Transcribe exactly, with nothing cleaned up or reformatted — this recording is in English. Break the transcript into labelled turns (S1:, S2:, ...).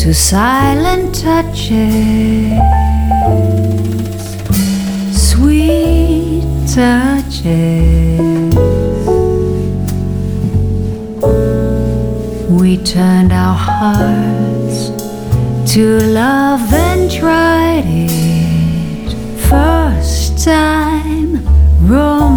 S1: to silent touches, sweet touches. We turned our hearts to love and tried it first time wrong.